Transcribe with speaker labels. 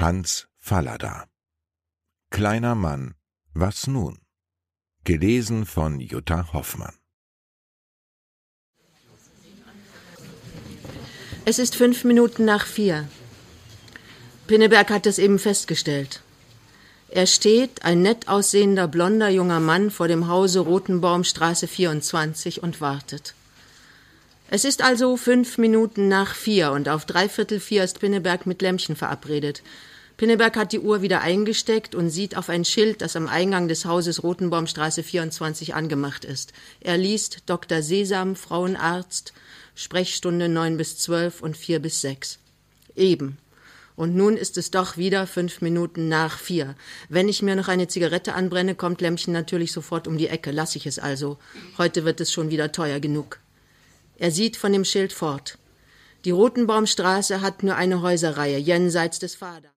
Speaker 1: Hans Fallada. Kleiner Mann, was nun? Gelesen von Jutta Hoffmann.
Speaker 2: Es ist 5 Minuten nach 4. Pinneberg hat es eben festgestellt. Er steht, ein nett aussehender, blonder junger Mann, vor dem Hause Rotenbaumstraße 24 und wartet. Es ist also 5 Minuten nach 4 und auf 3/4 ist Pinneberg mit Lämmchen verabredet. Pinneberg hat die Uhr wieder eingesteckt und sieht auf ein Schild, das am Eingang des Hauses Rotenbaumstraße 24 angemacht ist. Er liest Dr. Sesam, Frauenarzt, Sprechstunde 9 bis 12 und 4 bis 6. Eben. Und nun ist es doch wieder 5 Minuten nach 4. Wenn ich mir noch eine Zigarette anbrenne, kommt Lämmchen natürlich sofort um die Ecke. Lass ich es also. Heute wird es schon wieder teuer genug. Er sieht von dem Schild fort. Die Rotenbaumstraße hat nur eine Häuserreihe jenseits des Fahrdamms.